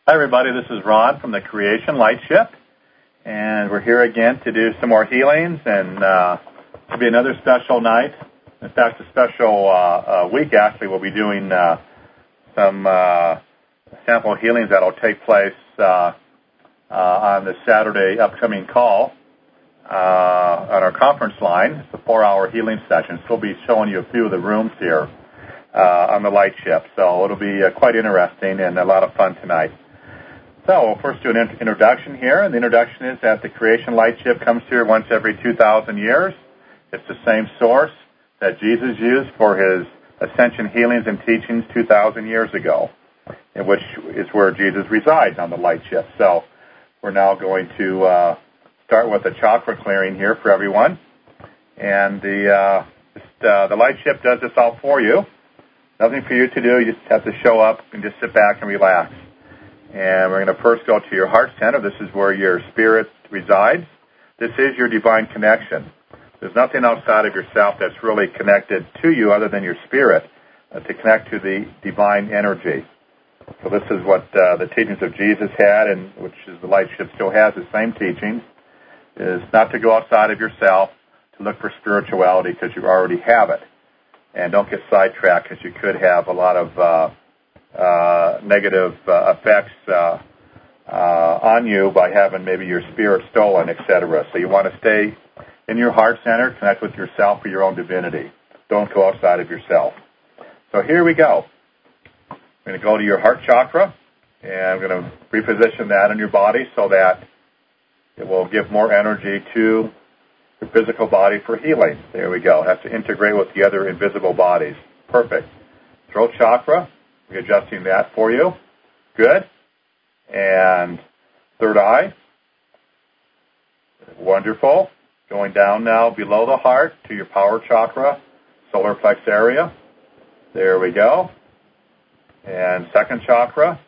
Hi, everybody. This is Ron from the Creation Light Ship, and we're here again to do some more healings, and it'll be another special night. In fact, a special week, actually. We'll be doing some sample healings that will take place on the Saturday upcoming call on our conference line. It's a 4-hour healing session. So we'll be showing you a few of the rooms here on the Light Ship. So it'll be quite interesting and a lot of fun tonight. So we'll first do an introduction here, and the introduction is that the Creation Light Ship comes here once every 2,000 years. It's the same source that Jesus used for his ascension healings and teachings 2,000 years ago, in which is where Jesus resides on the Light Ship. So we're now going to start with a chakra clearing here for everyone. And the Light Ship does this all for you. Nothing for you to do. You just have to show up and just sit back and relax. And we're going to first go to your heart center. This is where your spirit resides. This is your divine connection. There's nothing outside of yourself that's really connected to you other than your spirit to connect to the divine energy. So this is what the teachings of Jesus had, and which is the Light Ship still has the same teachings, is not to go outside of yourself to look for spirituality because you already have it. And don't get sidetracked because you could have a lot of negative effects on you by having maybe your spirit stolen, etc. So you want to stay in your heart center, connect with yourself for your own divinity. Don't go outside of yourself. So here we go. We're going to go to your heart chakra, and we're going to reposition that in your body so that it will give more energy to the physical body for healing. There we go. It has to integrate with the other invisible bodies. Perfect. Throat chakra. Readjusting that for you. Good. And third eye. Wonderful. Going down now below the heart to your power chakra, solar plex area. There we go. And second chakra.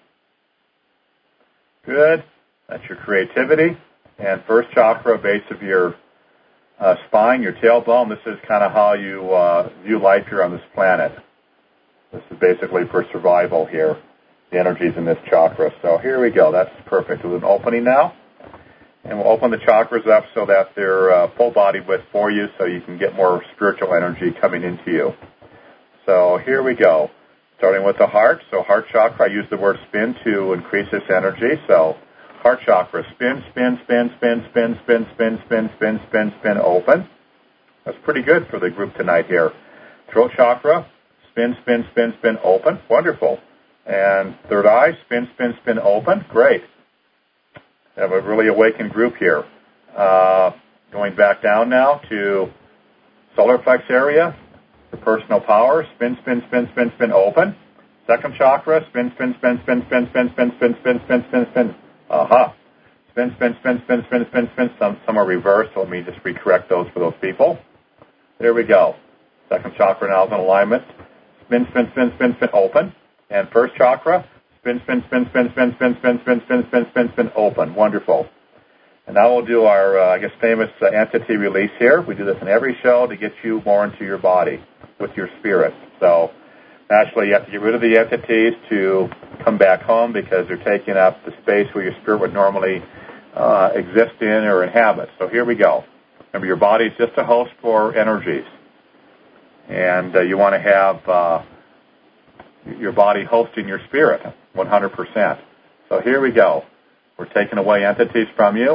Good. That's your creativity. And first chakra, base of your spine, your tailbone. This is kind of how you view life here on this planet. This is basically for survival here, the energies in this chakra. So here we go. That's perfect. We'll do an opening now. And we'll open the chakras up so that they're full body width for you so you can get more spiritual energy coming into you. So here we go. Starting with the heart. So heart chakra, I use the word spin to increase this energy. So heart chakra, spin, spin, spin, spin, spin, spin, spin, spin, spin, spin, spin, open. That's pretty good for the group tonight here. Throat chakra. Spin, spin, spin, spin, open. Wonderful. And third eye, spin, spin, spin, open. Great. Have a really awakened group here. Going back down now to solar plex area, the personal power. Spin, spin, spin, spin, spin, open. Second chakra, spin, spin, spin, spin, spin, spin, spin, spin, spin, spin, spin, spin. Aha. Spin, spin, spin, spin, spin, spin, spin. Some are reversed, so let me just recorrect those for those people. There we go. Second chakra now is in alignment. Spin, spin, spin, spin, spin, open. And first chakra, spin, spin, spin, spin, spin, spin, spin, spin, spin, spin, spin, spin, open. Wonderful. And now we'll do our, famous entity release here. We do this in every show to get you more into your body with your spirit. So naturally, you have to get rid of the entities to come back home because they're taking up the space where your spirit would normally exist in or inhabit. So here we go. Remember, your body is just a host for energies. And you want to have your body hosting your spirit 100%. So here we go. We're taking away entities from you.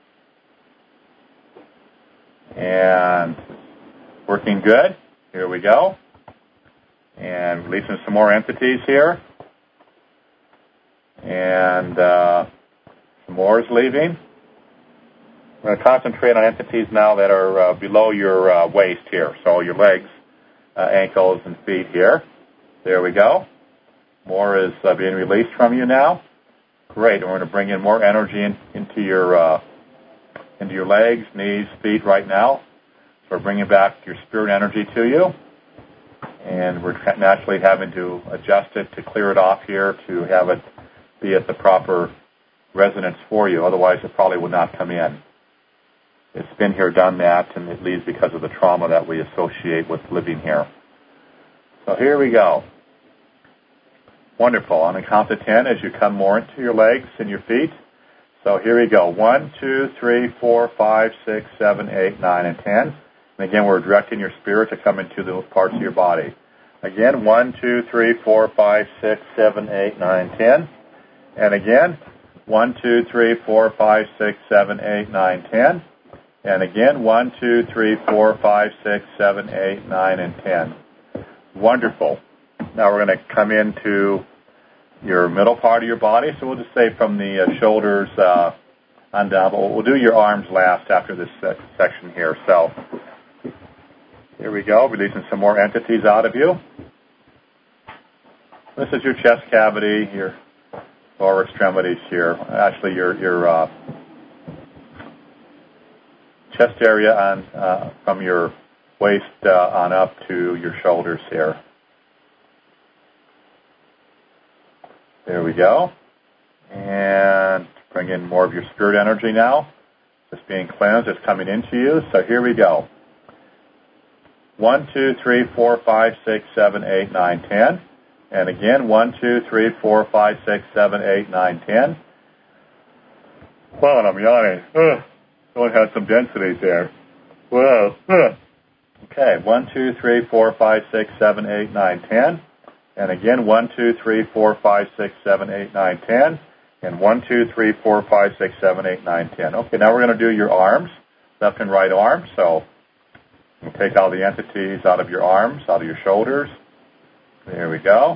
And working good. Here we go. And releasing some more entities here. And some more is leaving. We're going to concentrate on entities now that are below your waist here. So your legs. Ankles and feet here. There we go. More is being released from you now. Great. And we're going to bring in more energy into your legs, knees, feet right now. So we're bringing back your spirit energy to you. And we're naturally having to adjust it to clear it off here to have it be at the proper resonance for you. Otherwise, it probably would not come in. It's been here, done that, and it leaves because of the trauma that we associate with living here. So here we go. Wonderful. On the count of 10 as you come more into your legs and your feet. So here we go. 1, 2, 3, 4, 5, 6, 7, 8, 9, and 10. And again, we're directing your spirit to come into those parts of your body. Again, 1, 2, 3, 4, 5, 6, 7, 8, 9, 10. And again, 1, 2, 3, 4, 5, 6, 7, 8, 9, 10. And again, 1, 2, 3, 4, 5, 6, 7, 8, 9, and 10. Wonderful. Now we're going to come into your middle part of your body. So we'll just say from the shoulders on down. But we'll do your arms last after this section here. So here we go, releasing some more entities out of you. This is your chest cavity, your lower extremities here. Actually, your chest area on from your waist on up to your shoulders here. There we go. And bring in more of your spirit energy now. It's being cleansed. It's coming into you. So here we go. 1, 2, 3, 4, 5, 6, 7, 8, 9, 10. And again, 1, 2, 3, 4, 5, 6, 7, 8, 9, 10. Wow, and I'm yawning. Someone had some densities there. Whoa. Okay, 1, 2, 3, 4, 5, 6, 7, 8, 9, 10. And again, 1, 2, 3, 4, 5, 6, 7, 8, 9, 10. And 1, 2, 3, 4, 5, 6, 7, 8, 9, 10. Okay, now we're going to do your arms, left and right arm. So we'll take all the entities out of your arms, out of your shoulders. There we go.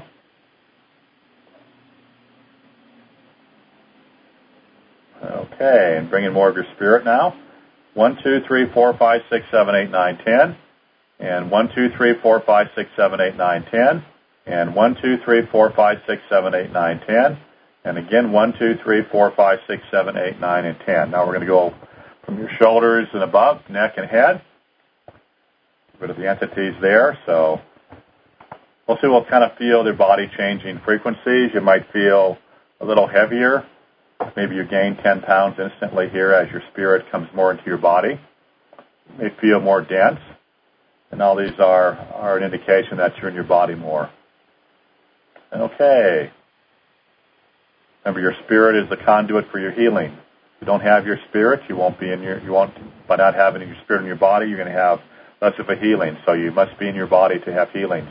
Okay, and bring in more of your spirit now. 1, 2, 3, 4, 5, 6, 7, 8, 9, 10. And 1, 2, 3, 4, 5, 6, 7, 8, 9, 10. And 1, 2, 3, 4, 5, 6, 7, 8, 9, 10. And again, 1, 2, 3, 4, 5, 6, 7, 8, 9, and 10. Now we're going to go from your shoulders and above, neck and head. Get rid of the entities there. So we'll see, we'll kind of feel their body changing frequencies. You might feel a little heavier. Maybe you gain 10 pounds instantly here as your spirit comes more into your body. You may feel more dense. And all these are an indication that you're in your body more. Okay. Remember, your spirit is the conduit for your healing. If you don't have your spirit, by not having your spirit in your body, you're going to have less of a healing. So you must be in your body to have healing.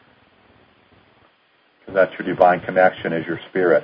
Because that's your divine connection, is your spirit.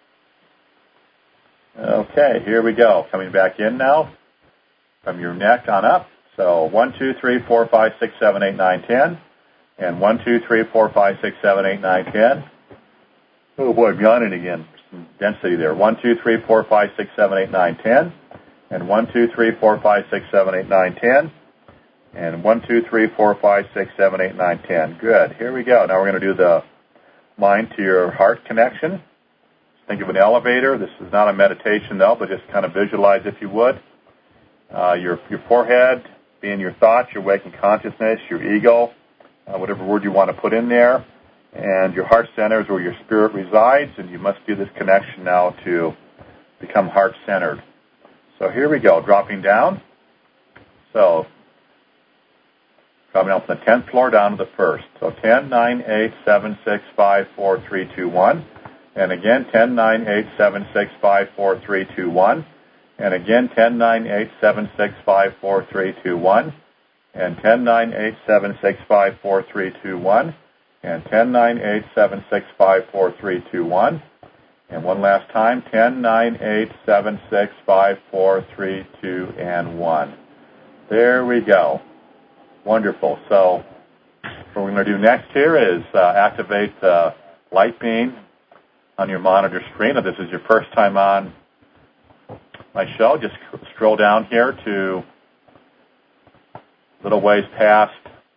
Okay, here we go. Coming back in now from your neck on up. So 1, 2, 3, 4, 5, 6, 7, 8, 9, 10. And 1, 2, 3, 4, 5, 6, 7, 8, 9, 10. Oh boy, I'm yawning again. Some density there. 1, 2, 3, 4, 5, 6, 7, 8, 9, 10. And 1, 2, 3, 4, 5, 6, 7, 8, 9, 10. And 1, 2, 3, 4, 5, 6, 7, 8, 9, 10. Good. Here we go. Now we're going to do the mind to your heart connection. Think of an elevator. This is not a meditation, though, but just kind of visualize, if you would. Your forehead being your thoughts, your waking consciousness, your ego, whatever word you want to put in there. And your heart center is where your spirit resides, and you must do this connection now to become heart-centered. So here we go, dropping down. So dropping down from the 10th floor down to the 1st. So 10, 9, 8, 7, 6, 5, 4, 3, 2, 1. And again, 10, 9, 8, 7, 6, 5, 4, 3, 2, 1. And again, 10, 9, 8, 7, 6, 5, 4, 3, 2, 1. And 10, 9, 8, 7, 6, 5, 4, 3, 2, 1. And 10, 9, 8, 7, 6, 5, 4, 3, 2, 1. And one last time, 10, 9, 8, 7, 6, 5, 4, 3, 2, and 1. There we go. Wonderful. So what we're going to do next here is activate the light beam on your monitor screen. If this is your first time on my show, just scroll down here to a little ways past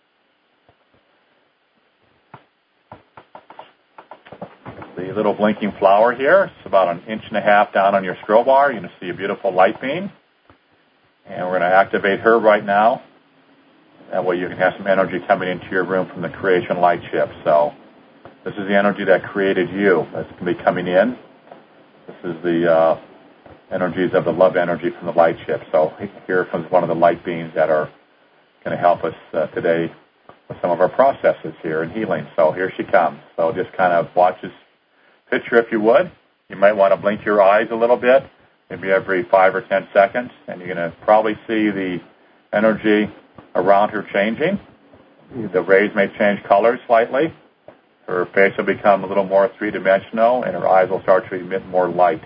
the little blinking flower here. It's about 1.5 inches down on your scroll bar. You're going to see a beautiful light beam. And we're going to activate her right now. That way you can have some energy coming into your room from the creation light ship. So this is the energy that created you. That's going to be coming in. This is the energies of the love energy from the light ship. So here comes one of the light beams that are going to help us today with some of our processes here in healing. So here she comes. So just kind of watch as picture, if you would. You might want to blink your eyes a little bit, maybe every 5 or 10 seconds, and you're going to probably see the energy around her changing. The rays may change colors slightly. Her face will become a little more three-dimensional, and her eyes will start to emit more light.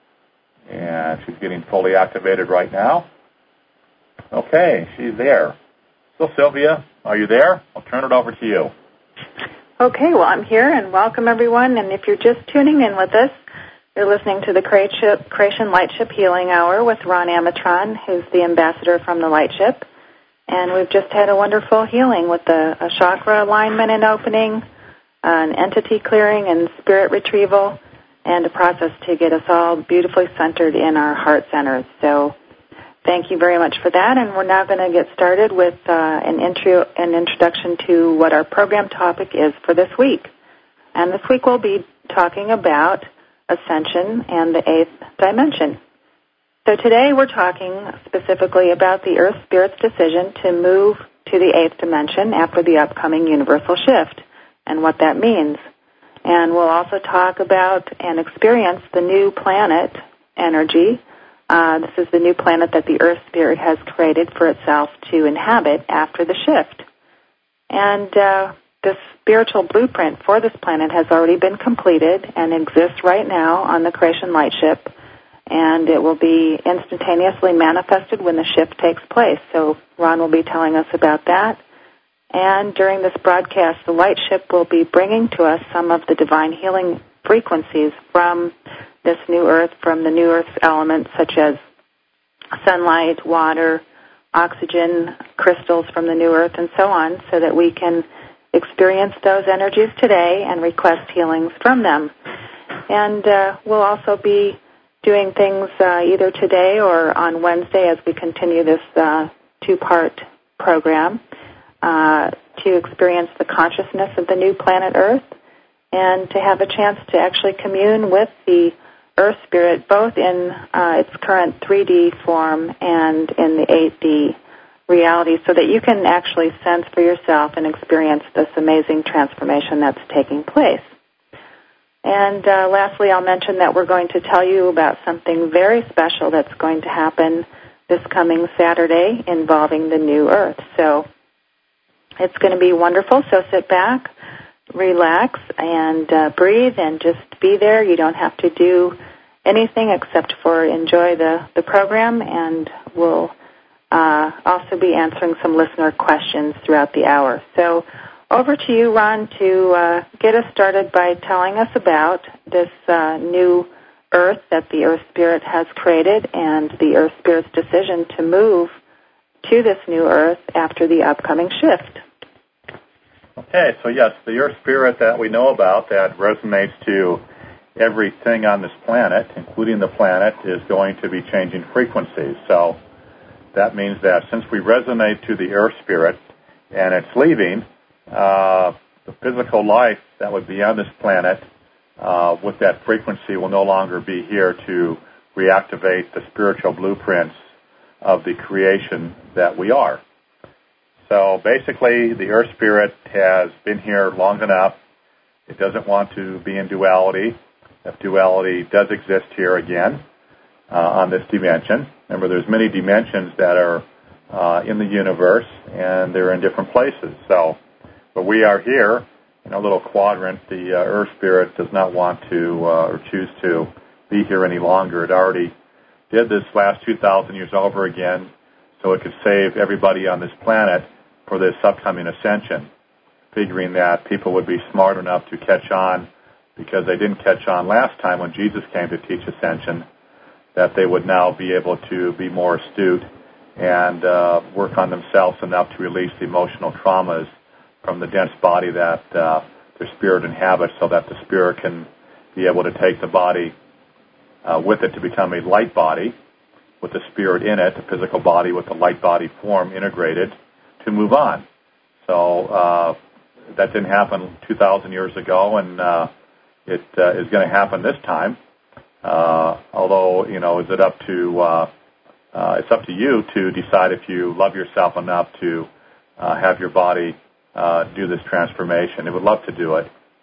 And she's getting fully activated right now. Okay, she's there. So, Sylvia, are you there? I'll turn it over to you. Okay, well, I'm here, and welcome, everyone. And if you're just tuning in with us, you're listening to the Creation Lightship Healing Hour with Ron Amatron, who's the ambassador from the Lightship. And we've just had a wonderful healing with a chakra alignment and opening, an entity clearing and spirit retrieval, and a process to get us all beautifully centered in our heart centers. So thank you very much for that, and we're now going to get started with an introduction to what our program topic is for this week. And this week we'll be talking about ascension and the eighth dimension. So today we're talking specifically about the Earth Spirit's decision to move to the eighth dimension after the upcoming universal shift and what that means. And we'll also talk about and experience the new planet energy. This is the new planet that the Earth Spirit has created for itself to inhabit after the shift. And the spiritual blueprint for this planet has already been completed and exists right now on the Creation Lightship, and it will be instantaneously manifested when the shift takes place. So Ron will be telling us about that. And during this broadcast, the Lightship will be bringing to us some of the divine healing frequencies from this new Earth, from the new Earth's elements such as sunlight, water, oxygen, crystals from the new Earth, and so on, so that we can experience those energies today and request healings from them. And we'll also be doing things either today or on Wednesday as we continue this two-part program to experience the consciousness of the new planet Earth and to have a chance to actually commune with the Earth Spirit both in its current 3D form and in the 8D reality so that you can actually sense for yourself and experience this amazing transformation that's taking place. And lastly, I'll mention that we're going to tell you about something very special that's going to happen this coming Saturday involving the new Earth. So it's going to be wonderful, so sit back, relax, and breathe and just be there. You don't have to do anything except for enjoy the program, and we'll also be answering some listener questions throughout the hour. So over to you, Ron, to get us started by telling us about this new Earth that the Earth Spirit has created and the Earth Spirit's decision to move to this new Earth after the upcoming shift. Okay, so yes, the Earth Spirit that we know about that resonates to everything on this planet, including the planet, is going to be changing frequencies. So that means that since we resonate to the Earth Spirit and it's leaving, the physical life that would be on this planet with that frequency will no longer be here to reactivate the spiritual blueprints of the creation that we are. So basically, the Earth Spirit has been here long enough. It doesn't want to be in duality. If duality does exist here again on this dimension. Remember, there's many dimensions that are in the universe, and they're in different places. So, but we are here in a little quadrant. The Earth Spirit does not want to or choose to be here any longer. It already did this last 2,000 years over again, so it could save everybody on this planet for this upcoming ascension, figuring that people would be smart enough to catch on because they didn't catch on last time when Jesus came to teach ascension, that they would now be able to be more astute and work on themselves enough to release the emotional traumas from the dense body that their spirit inhabits so that the spirit can be able to take the body with it to become a light body with the spirit in it, a physical body with the light body form integrated to move on. So that didn't happen 2,000 years ago, and it is going to happen this time. Although, is it up to it's up to you to decide if you love yourself enough to have your body do this transformation. It would love to do it.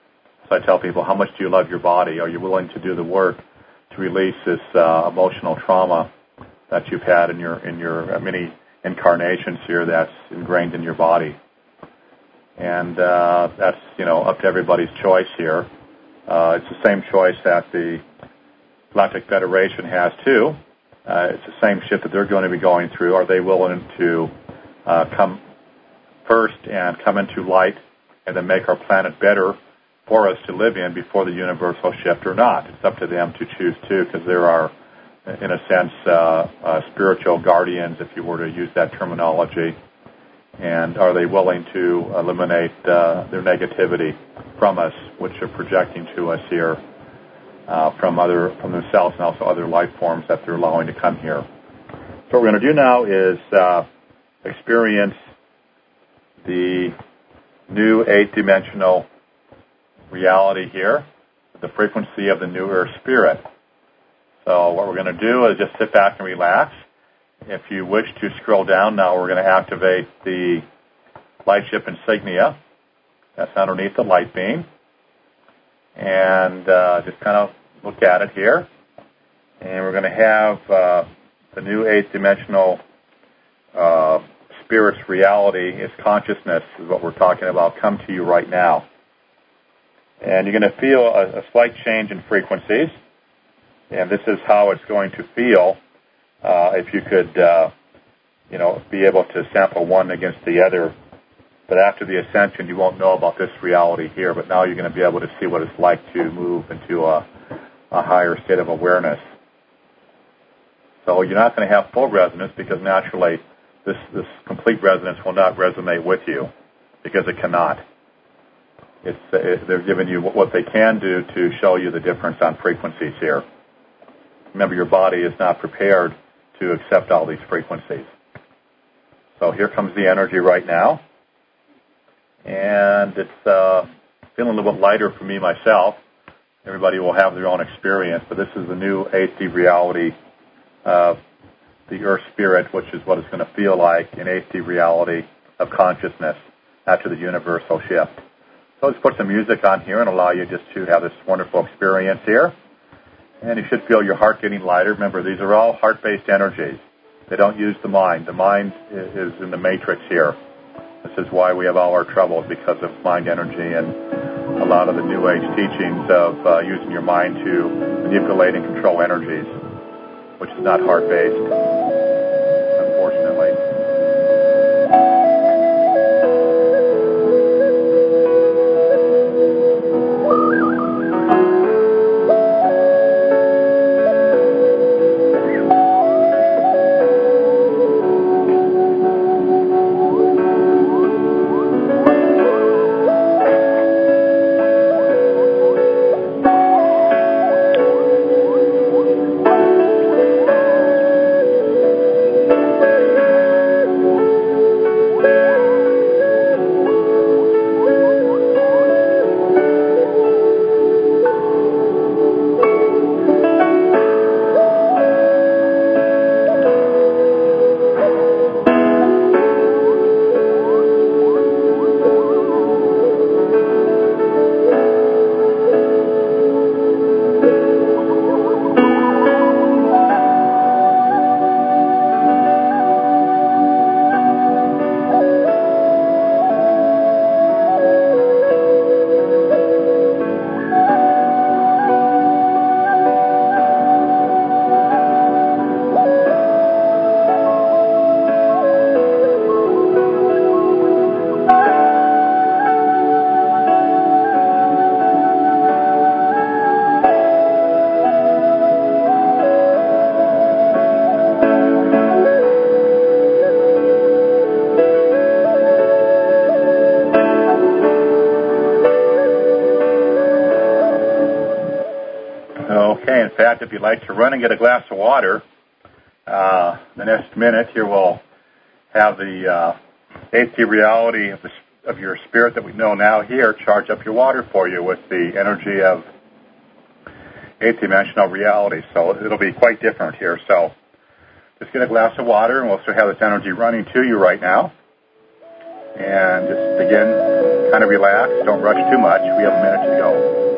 So I tell people, how much do you love your body? Are you willing to do the work to release this emotional trauma that you've had in your many incarnations here that's ingrained in your body? And that's, up to everybody's choice here. It's the same choice that the Galactic Federation has, too. It's the same shit that they're going to be going through. Are they willing to come first and come into light and then make our planet better for us to live in before the universal shift or not? It's up to them to choose, too, because there are, in a sense, spiritual guardians, if you were to use that terminology. And are they willing to eliminate their negativity from us, which are projecting to us here from themselves and also other life forms that they're allowing to come here? So what we're going to do now is experience the new 8th-dimensional reality here, the frequency of the new Earth Spirit. So what we're going to do is just sit back and relax. If you wish to scroll down now, we're going to activate the lightship insignia that's underneath the light beam. And just kind of look at it here. And we're going to have the new 8th-dimensional Spirit's reality, its consciousness, is what we're talking about, come to you right now. And you're going to feel a slight change in frequencies. And this is how it's going to feel if you could, be able to sample one against the other. But after the ascension, you won't know about this reality here. But now you're going to be able to see what it's like to move into a higher state of awareness. So you're not going to have full resonance because naturally this complete resonance will not resonate with you because it cannot. They're giving you what they can do to show you the difference on frequencies here. Remember, your body is not prepared to accept all these frequencies. So here comes the energy right now. And it's feeling a little bit lighter for me myself. Everybody will have their own experience, but this is the new 8D reality of the Earth Spirit, which is what it's going to feel like in 8D reality of consciousness after the universal shift. So let's put some music on here and allow you just to have this wonderful experience here. And you should feel your heart getting lighter. Remember, these are all heart-based energies. They don't use the mind. The mind is in the matrix here. This is why we have all our troubles, because of mind energy and a lot of the New Age teachings of using your mind to manipulate and control energies, which is not heart-based, unfortunately. In fact, if you'd like to run and get a glass of water, the next minute here we'll have the 8D reality of your spirit that we know now here charge up your water for you with the energy of 8th dimensional reality. So it'll be quite different here. So just get a glass of water, and we'll still have this energy running to you right now. And just begin, kind of relax. Don't rush too much. We have a minute to go.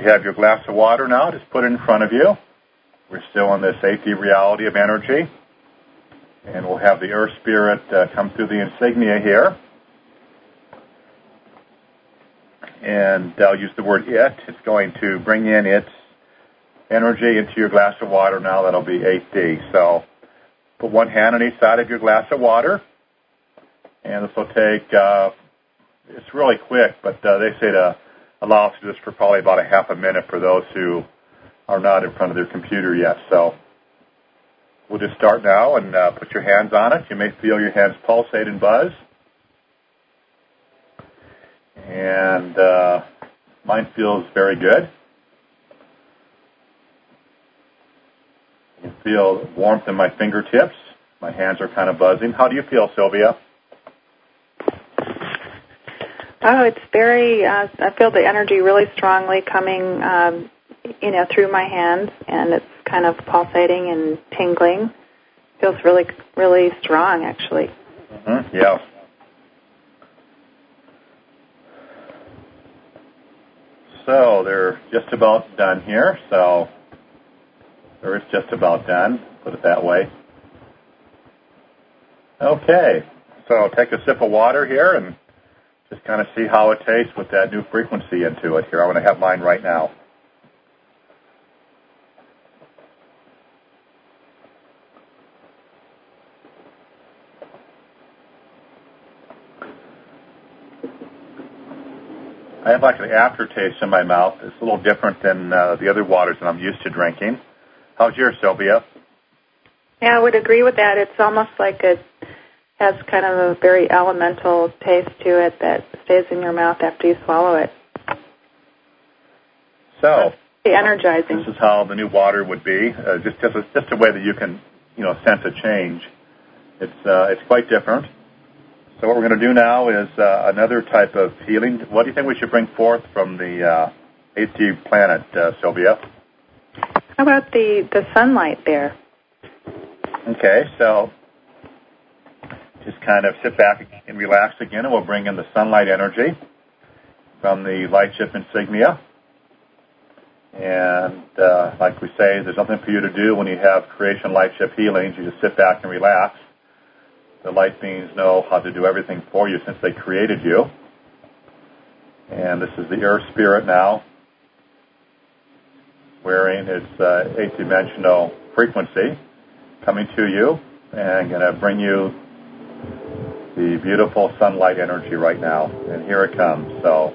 you have your glass of water now, just put it in front of you. We're still in this 8D reality of energy. And we'll have the Earth Spirit come through the insignia here. And I'll use the word it. It's going to bring in its energy into your glass of water now. That'll be 8D. So put one hand on each side of your glass of water. And this will take, it's really quick, but they say to allow us to do this for probably about a half a minute for those who are not in front of their computer yet. So we'll just start now and put your hands on it. You may feel your hands pulsate and buzz. And mine feels very good. You can feel warmth in my fingertips. My hands are kind of buzzing. How do you feel, Sylvia? Oh, it's very, I feel the energy really strongly coming, through my hands, and it's kind of pulsating and tingling. Feels really, really strong, actually. Mm-hmm. Yeah. So they're just about done here. So, or it's just about done, put it that way. Okay. So take a sip of water here and just kind of see how it tastes with that new frequency into it here. I'm going to have mine right now. I have like an aftertaste in my mouth. It's a little different than the other waters that I'm used to drinking. How's yours, Sylvia? Yeah, I would agree with that. It's almost like it has kind of a very elemental taste to it that stays in your mouth after you swallow it. So, it's energizing. This is how the new water would be. Just a way that you can, sense a change. It's quite different. So what we're going to do now is another type of healing. What do you think we should bring forth from the 8D planet, Sylvia? How about the sunlight there? Okay, so just kind of sit back and relax again, and we'll bring in the sunlight energy from the light ship insignia. And like we say, there's nothing for you to do when you have creation light ship healings. You just sit back and relax. The light beings know how to do everything for you since they created you. And this is the Earth Spirit now, wearing its 8-dimensional frequency, coming to you, and going to bring you the beautiful sunlight energy right now. And here it comes. So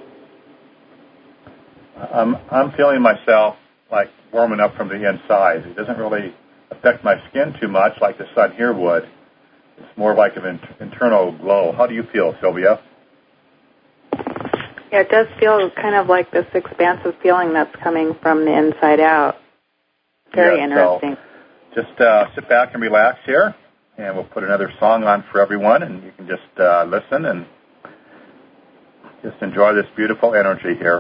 I'm feeling myself like warming up from the inside. It doesn't really affect my skin too much like the sun here would. It's more like an internal glow. How do you feel, Sylvia? Yeah, it does feel kind of like this expansive feeling that's coming from the inside out. Very interesting. So just sit back and relax here, and we'll put another song on for everyone, and you can just listen and just enjoy this beautiful energy here.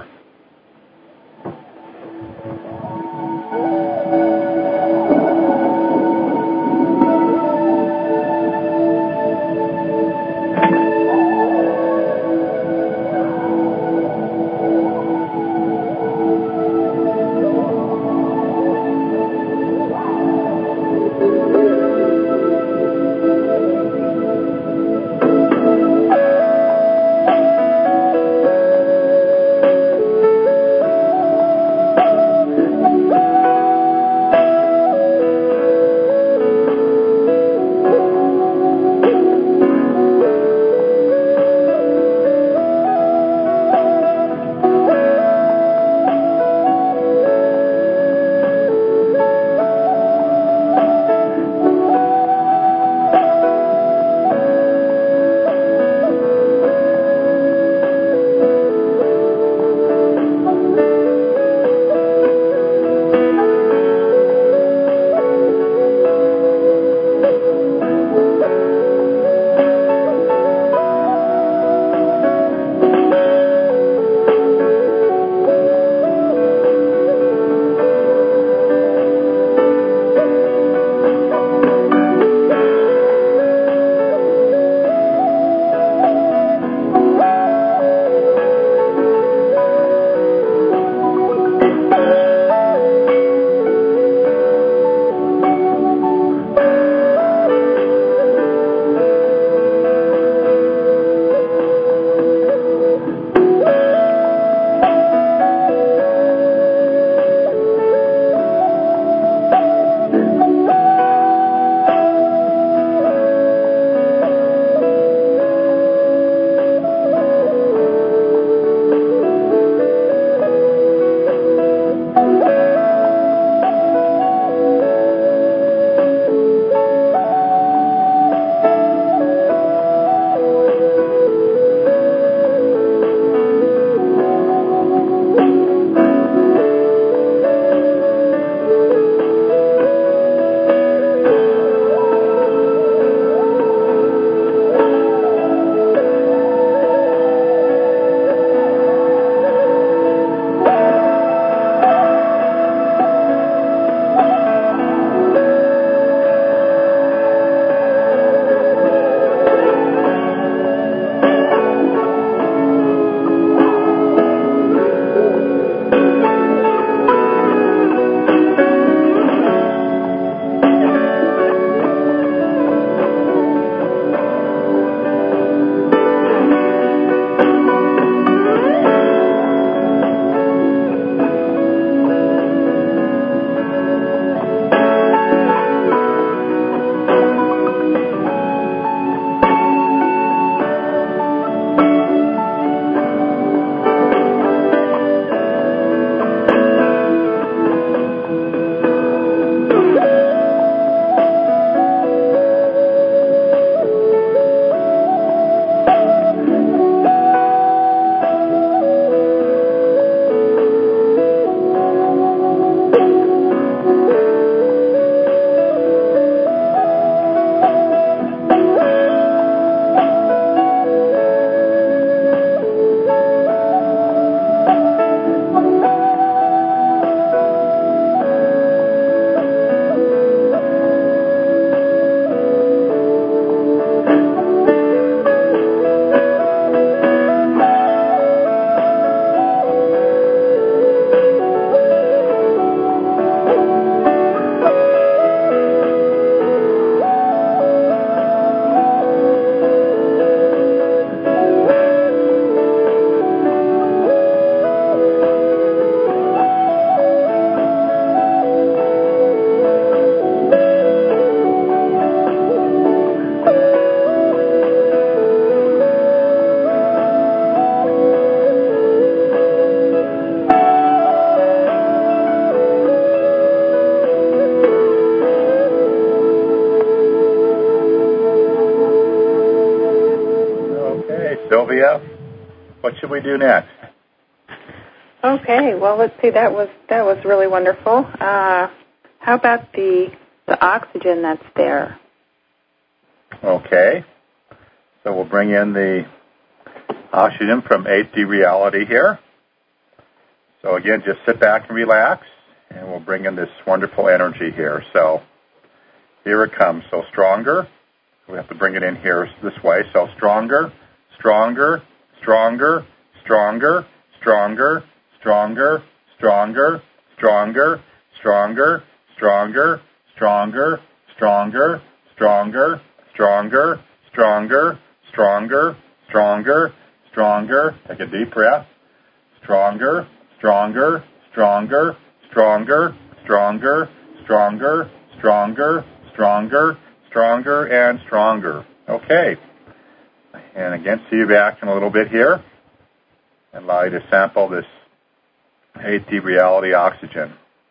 Okay, Sylvia, what should we do next? Okay, well, let's see. That was really wonderful. How about the oxygen that's there? Okay, so we'll bring in the oxygen from 8D Reality here. So again, just sit back and relax, and we'll bring in this wonderful energy here. So here it comes. So stronger. We have to bring it in here this way. So stronger, stronger, stronger, stronger, stronger, stronger, stronger, stronger, stronger, stronger, stronger, stronger, stronger, stronger, stronger, stronger, stronger, stronger. Take a deep breath. Stronger, stronger, stronger, stronger, stronger, stronger, stronger, stronger, stronger, and stronger. Okay. And again, see you back in a little bit here. And allow you to sample this 8D Reality oxygen.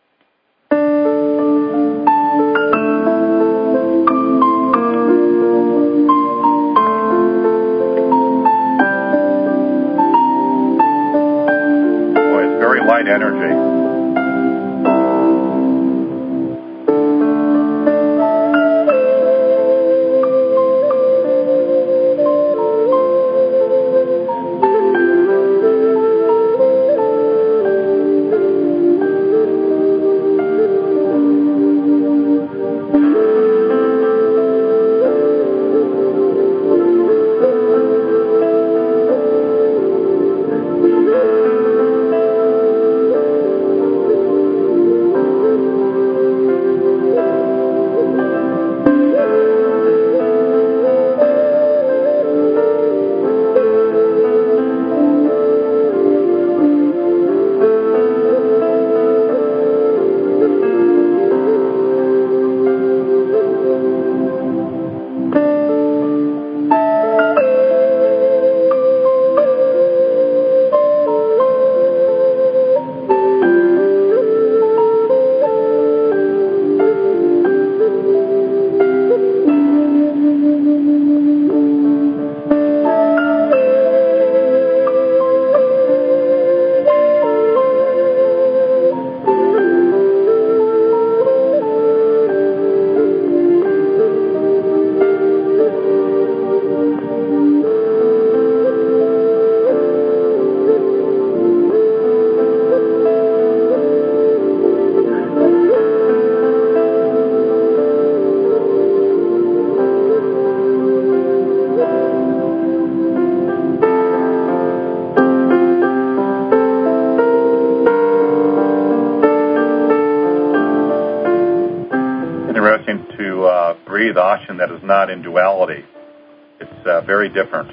Boy, it's very light energy. Interesting to breathe oxygen that is not in duality. It's very different.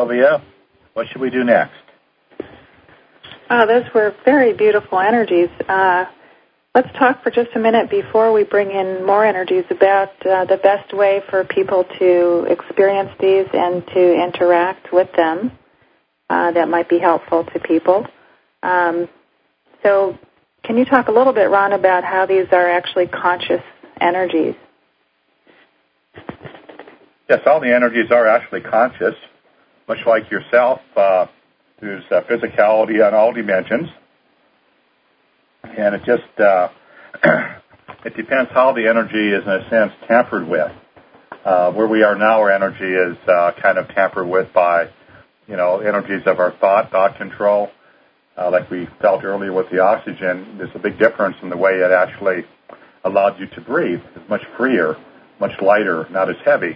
Sylvia, what should we do next? Those were very beautiful energies. Let's talk for just a minute before we bring in more energies about the best way for people to experience these and to interact with them that might be helpful to people. So can you talk a little bit, Ron, about how these are actually conscious energies? Yes, all the energies are actually conscious, much like yourself. There's physicality on all dimensions. And it just, it depends how the energy is, in a sense, tampered with. Where we are now, our energy is kind of tampered with by, energies of our thought control. Like we felt earlier with the oxygen, there's a big difference in the way it actually allowed you to breathe. It's much freer, much lighter, not as heavy.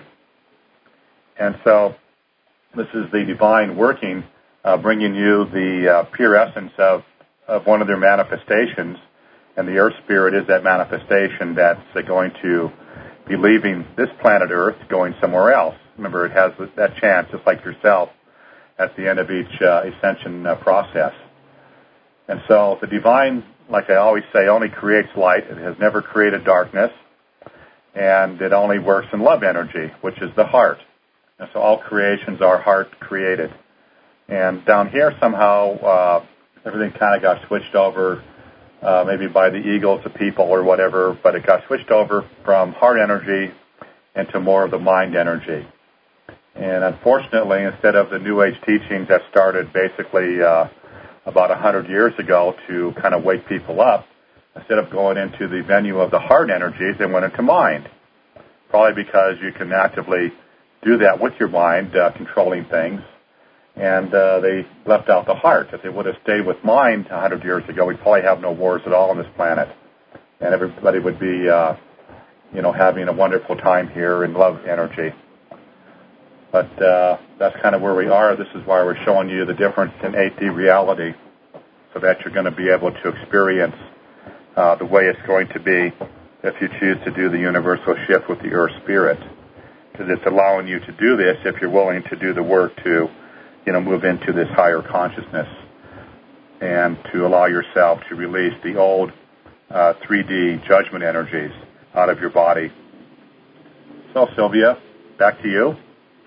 And so this is the divine working, bringing you the pure essence of one of their manifestations, and the Earth Spirit is that manifestation that's going to be leaving this planet Earth, going somewhere else. Remember, it has that chance, just like yourself, at the end of each ascension process. And so the divine, like I always say, only creates light. It has never created darkness, and it only works in love energy, which is the heart. And so all creations are heart created. And down here, somehow, everything kind of got switched over, maybe by the egos of people or whatever, but it got switched over from heart energy into more of the mind energy. And unfortunately, instead of the New Age teachings that started basically about 100 years ago to kind of wake people up, instead of going into the venue of the heart energies, they went into mind. Probably because you can actively do that with your mind, controlling things. And they left out the heart. If they would have stayed with mind 100 years ago, we'd probably have no wars at all on this planet. And everybody would be, having a wonderful time here in love energy. But that's kind of where we are. This is why we're showing you the difference in 8D reality, so that you're going to be able to experience the way it's going to be if you choose to do the universal shift with the Earth Spirit. Because it's allowing you to do this if you're willing to do the work to move into this higher consciousness and to allow yourself to release the old 3D judgment energies out of your body. So, Sylvia, back to you.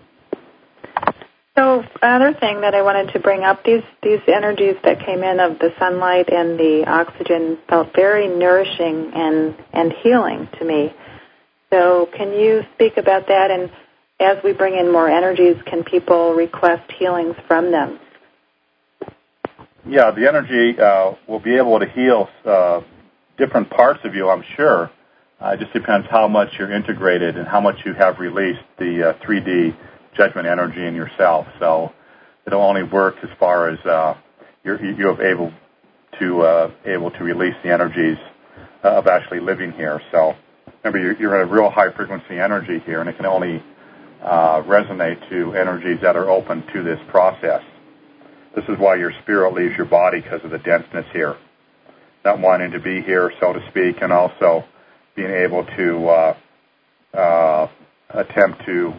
So another thing that I wanted to bring up, these energies that came in of the sunlight and the oxygen felt very nourishing and healing to me. So can you speak about that? And as we bring in more energies, can people request healings from them? Yeah, the energy will be able to heal different parts of you, I'm sure. It just depends how much you're integrated and how much you have released the 3D judgment energy in yourself. So it'll only work as far as you're able to release the energies of actually living here. So remember, you're at a real high frequency energy here, and it can only resonate to energies that are open to this process. This is why your spirit leaves your body, because of the denseness here. Not wanting to be here, so to speak, and also being able to attempt to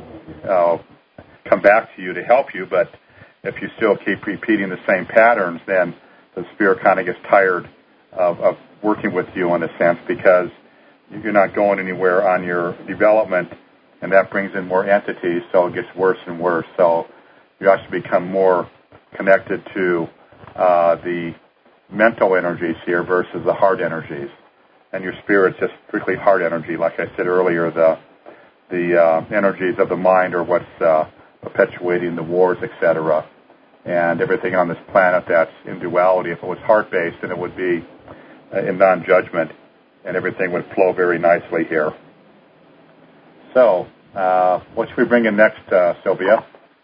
come back to you to help you, but if you still keep repeating the same patterns, then the spirit kind of gets tired of working with you in a sense, because you're not going anywhere on your development, and that brings in more entities, so it gets worse and worse. So you actually become more connected to the mental energies here versus the heart energies. And your spirit's just strictly heart energy. Like I said earlier, the energies of the mind are what's perpetuating the wars, etc. And everything on this planet that's in duality, if it was heart-based, then it would be in non-judgment, and everything would flow very nicely here. So, what should we bring in next, Sylvia?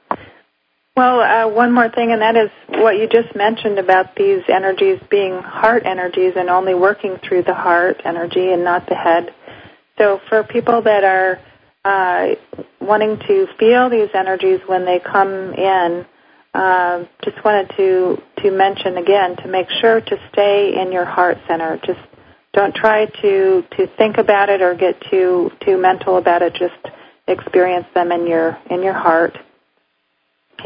Well, one more thing, and that is what you just mentioned about these energies being heart energies and only working through the heart energy and not the head. So for people that are wanting to feel these energies when they come in, just wanted to mention again to make sure to stay in your heart center. Just don't try to think about it or get too mental about it. Just experience them in your heart.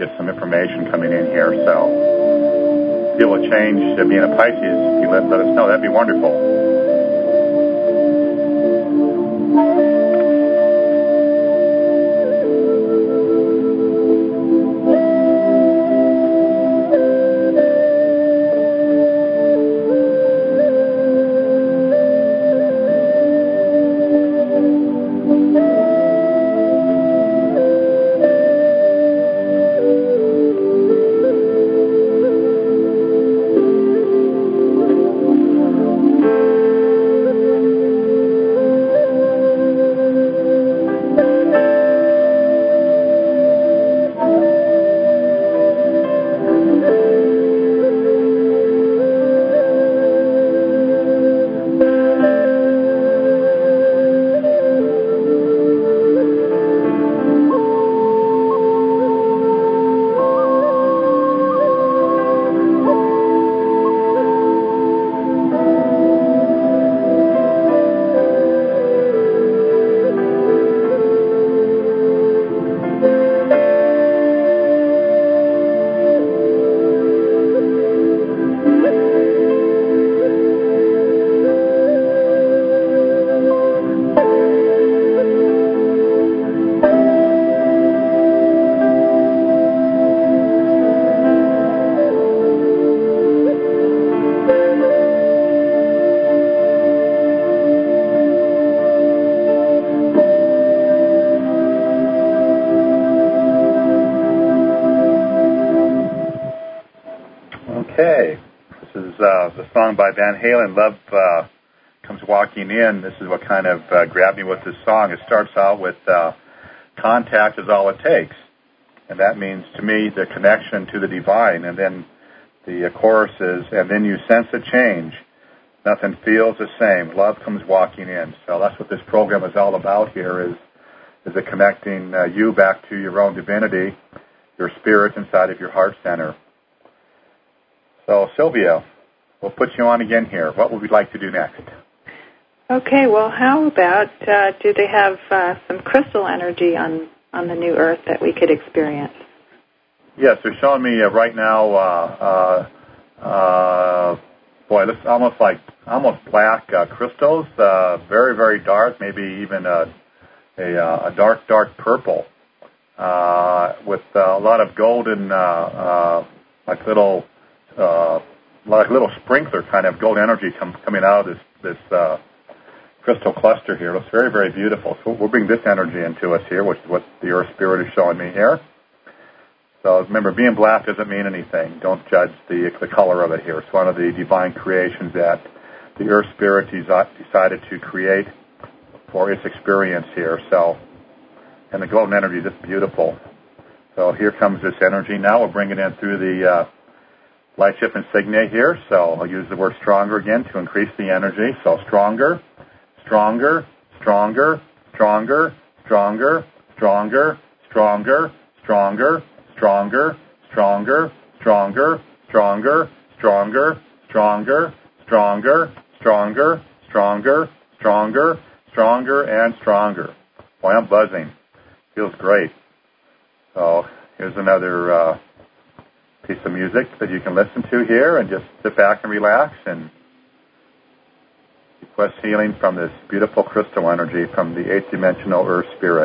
get some information coming in here. So if you will change to being a Pisces, if you let us know, that'd be wonderful. The song by Van Halen, Love Comes Walking In. This is what kind of grabbed me with this song. It starts out with contact is all it takes. And that means, to me, the connection to the divine. And then the chorus is, and then you sense a change. Nothing feels the same. Love comes walking in. So that's what this program is all about here, is it connecting you back to your own divinity, your spirit inside of your heart center. So, Sylvia, we'll put you on again here. What would we like to do next? Okay, well, how about, do they have some crystal energy on the new Earth that we could experience? Yes, they're showing me right now, this is almost black crystals, very, very dark, maybe even a dark purple, with a lot of golden, like little sprinkler kind of gold energy coming out of this crystal cluster here. It looks very, very beautiful. So we'll bring this energy into us here, which is what the Earth Spirit is showing me here. So remember, being black doesn't mean anything. Don't judge the color of it here. It's one of the divine creations that the Earth Spirit decided to create for its experience here. So, and the golden energy is just beautiful. So here comes this energy now. We'll bring it in through the light ship insignia here. So I'll use the word stronger again to increase the energy. So stronger, stronger, stronger, stronger, stronger, stronger, stronger, stronger, stronger, stronger, stronger, stronger, stronger, stronger, stronger, stronger, stronger, stronger, stronger, and stronger. Boy, I'm buzzing. Feels great. So here's another piece of music that you can listen to here and just sit back and relax and request healing from this beautiful crystal energy from the 8th dimensional Earth Spirit.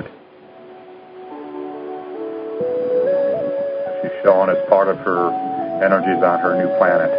She's shown as part of her energies on her new planet.